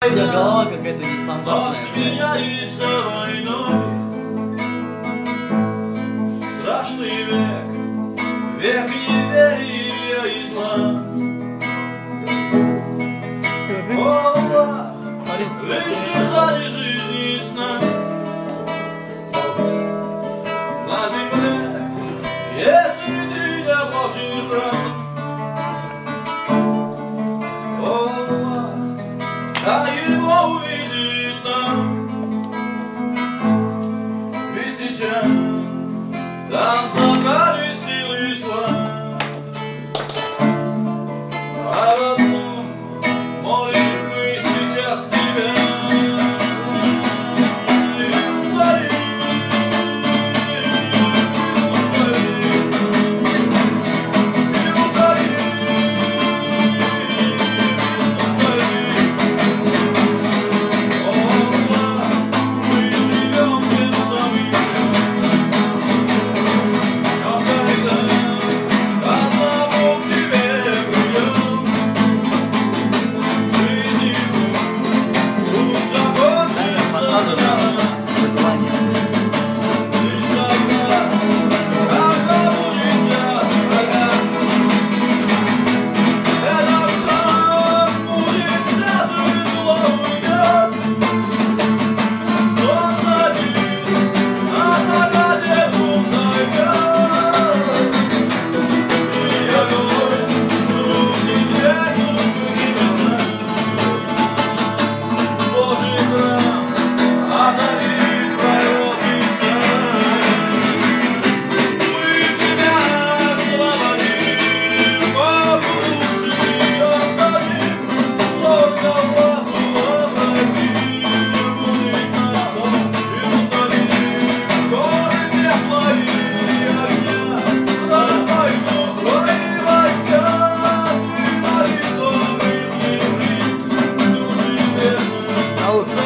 У тебя голова какая-то нестандартная. Сменяется войной. Страшный век, век неверия и зла. О, лишь исчезали жизни и сна. На земле, если ты не Божий храм. О, а его увидит нам. Ведь сейчас там собрали силы и слава. А в одном молим мы сейчас тебя. Иерусалим, А вот